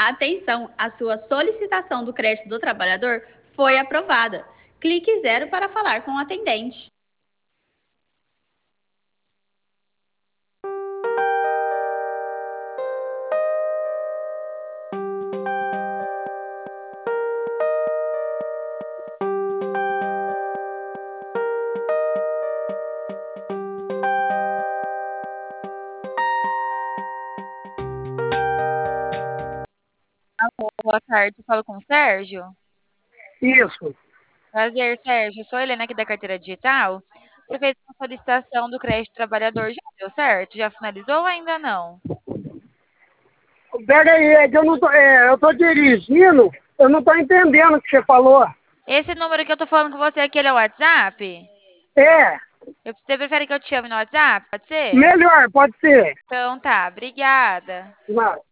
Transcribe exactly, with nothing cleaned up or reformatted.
Atenção, a sua solicitação do crédito do trabalhador foi aprovada. Clique zero para falar com o atendente. Boa tarde, eu falo com o Sérgio. Isso. Prazer, Sérgio. Eu sou a Helena aqui da Carteira Digital. Você fez uma solicitação do crédito trabalhador, já deu certo? Já finalizou ou ainda não? Pera aí, é que eu não tô, é, eu tô dirigindo, eu não tô entendendo o que você falou. Esse número que eu tô falando com você aqui, ele é o WhatsApp? É, Eu- Você prefere que eu te chame no WhatsApp? Pode ser? melhor, pode ser. Então tá, obrigada. Não.